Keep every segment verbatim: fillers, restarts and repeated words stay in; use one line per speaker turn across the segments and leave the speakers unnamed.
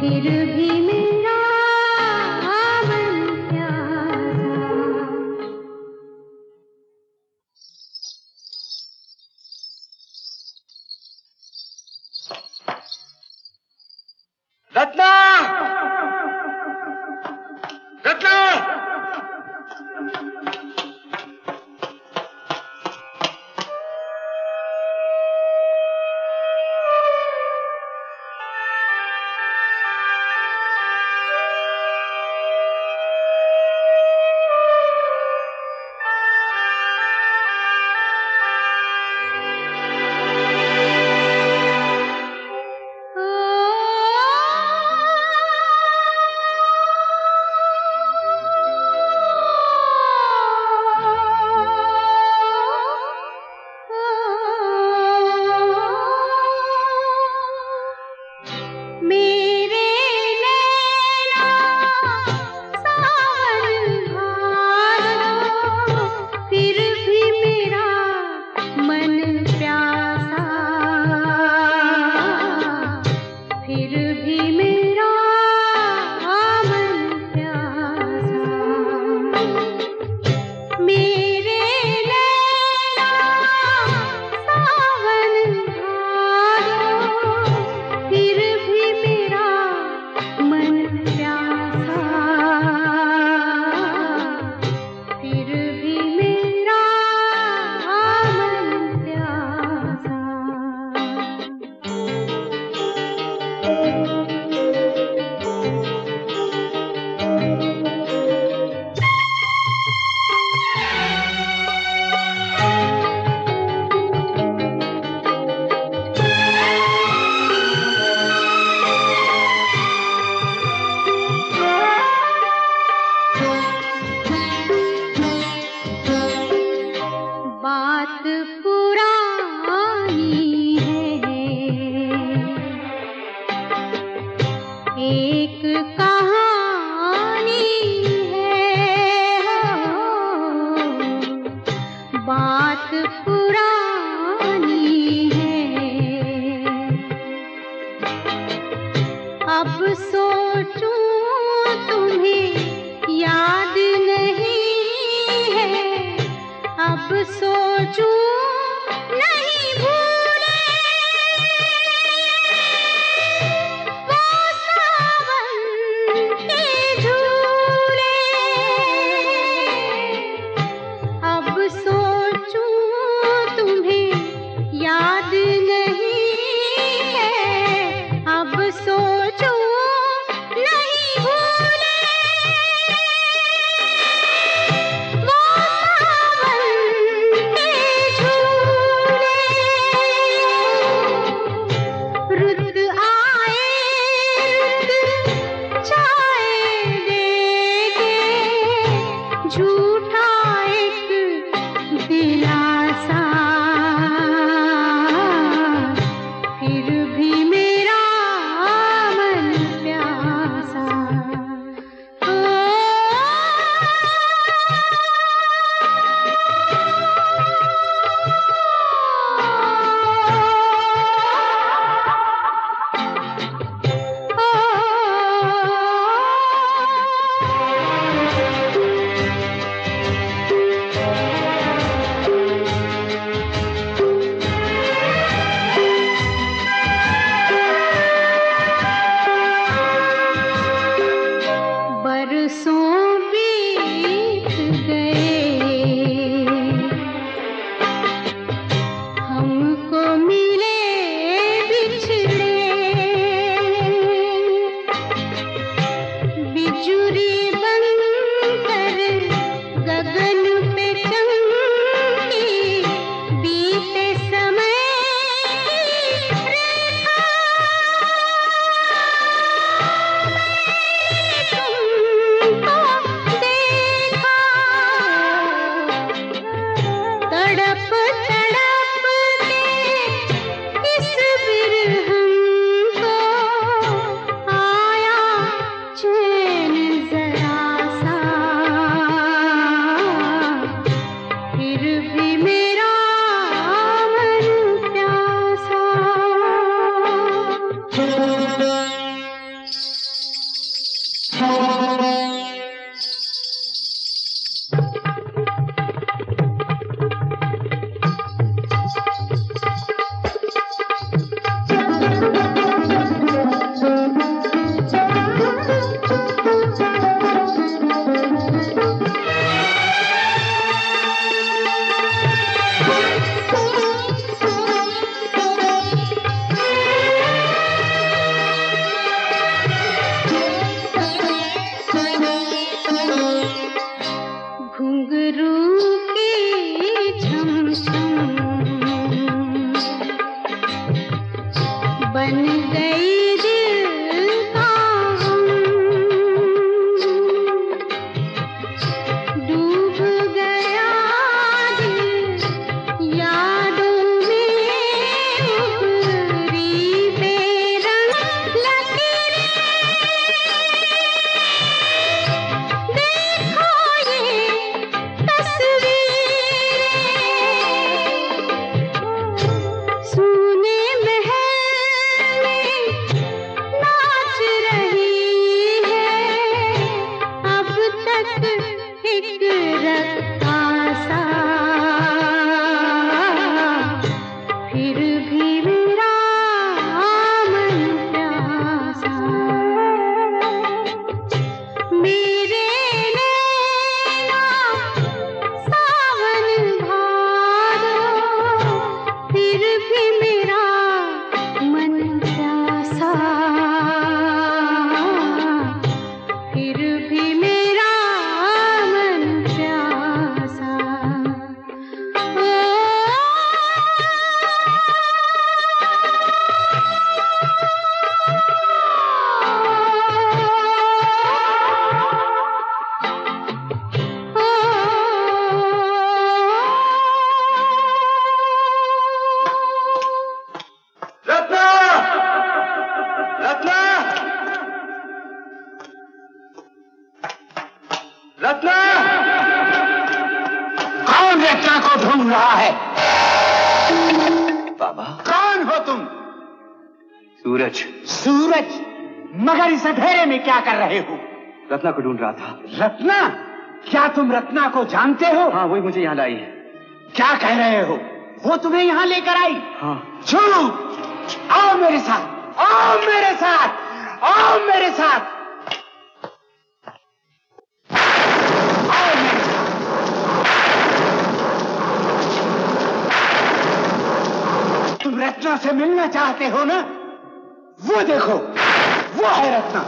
फिर भी मेरा मन प्यासा।
रत्ना! रत्ना! रहा है।
बाबा,
कौन हो तुम?
सूरज।
सूरज? मगर इस अंधेरे में क्या कर रहे हो?
रत्ना को ढूंढ रहा था।
रत्ना? क्या तुम रत्ना को जानते हो?
हाँ, वही मुझे यहाँ लाई है।
क्या कह रहे हो? वो तुम्हें यहाँ लेकर आई?
हाँ।
झूठ! आओ मेरे साथ, आओ मेरे साथ, आओ मेरे साथ, आओ मेरे साथ। तुम रत्ना से मिलना चाहते हो ना? वो देखो, वो है रत्ना।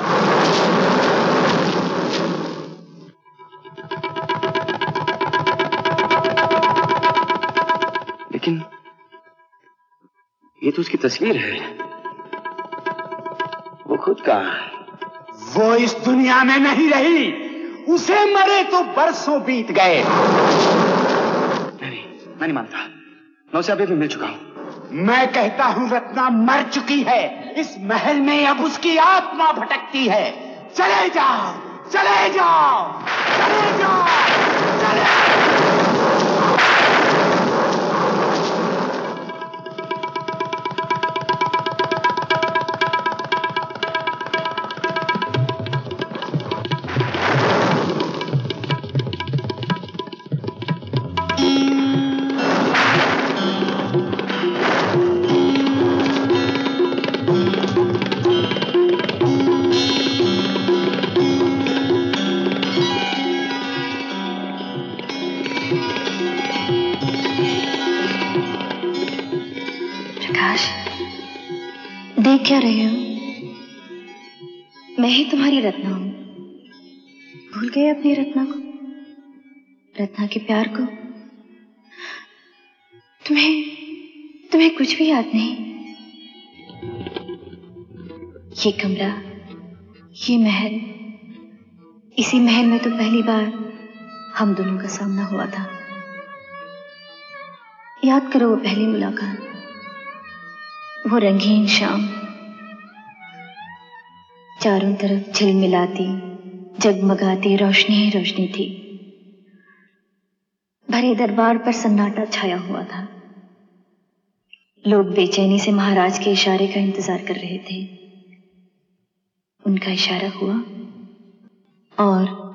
लेकिन ये तो उसकी तस्वीर है। वो खुद कहाँ?
वो इस दुनिया में नहीं रही। उसे मरे तो बरसों बीत गए।
नहीं, मैं नहीं मानता। मैं उसे अभी भी मिल चुका हूं।
मैं कहता हूं रत्ना मर चुकी है। इस महल में अब उसकी आत्मा भटकती है। चले जाओ, चले जाओ, चले जाओ, चले जाओ।
देख क्या रहे हो? मैं ही तुम्हारी रत्ना हूं। भूल गए अपनी रत्ना को, रत्ना के प्यार को? तुम्हें तुम्हें कुछ भी याद नहीं? ये कमरा, ये महल, इसी महल में तो पहली बार हम दोनों का सामना हुआ था। याद करो वो पहली मुलाकात, वो रंगीन शाम, चारों तरफ झिलमिलाती जगमगाती रोशनी ही रोशनी थी। भरे दरबार पर सन्नाटा छाया हुआ था। लोग बेचैनी से महाराज के इशारे का इंतजार कर रहे थे। उनका इशारा हुआ और